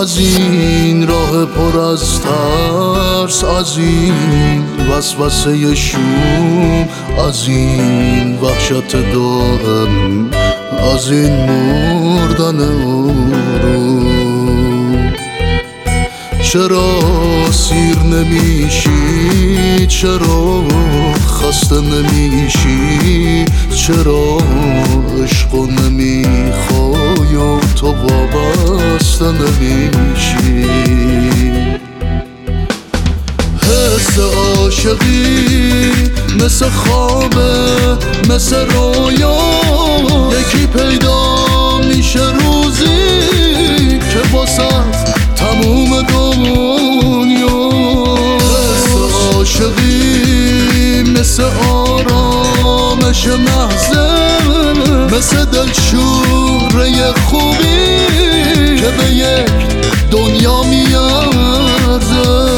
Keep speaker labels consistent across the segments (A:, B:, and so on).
A: از این راه پر از ترس، از این وسوسه شوم، از این وحشت دائم، از این مردن آروم. چرا سیر نمیشی؟ چرا خسته نمیشی؟ چرا عشقو نمیخوای و تو وابسته نمیشی؟ حس عاشقی مثل خوابه، مثل رویا، یکی پیدا میشه روزی که واسه تموم دنیا. حس عاشقی مثل آرامش محضه، مثل دلشوره خوبی که به یک دنیا میارزه.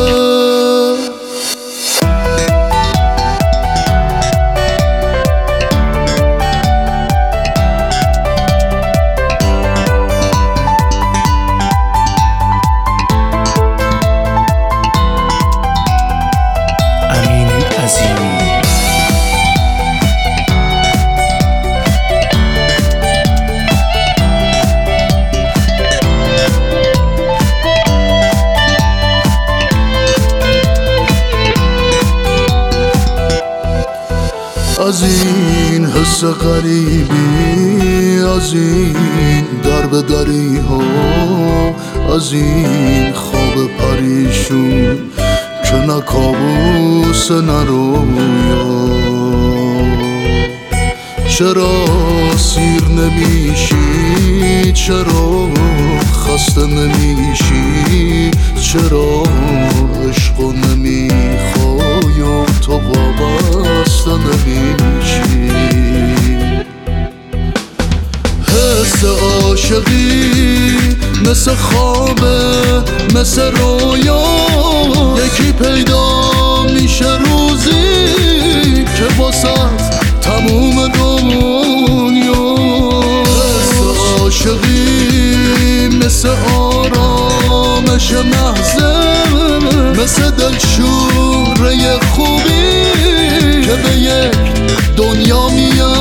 A: از این حس غریبی، از این در به دری ها، از این خواب پریشون که نه کابوس نه رویا. چرا سیر نمیشی؟ چرا خسته نمیشی؟ چرا عشقو نمیخوای و تو وابسته نمیشی؟ حس عاشقی مثل خوابه، مثل رویا، یکی پیدا میشه روزی که واسه تموم دنیا. حس عاشقی مثل آرامش محضه، مثل دلشوره خوبی که به یک دنیا میاد.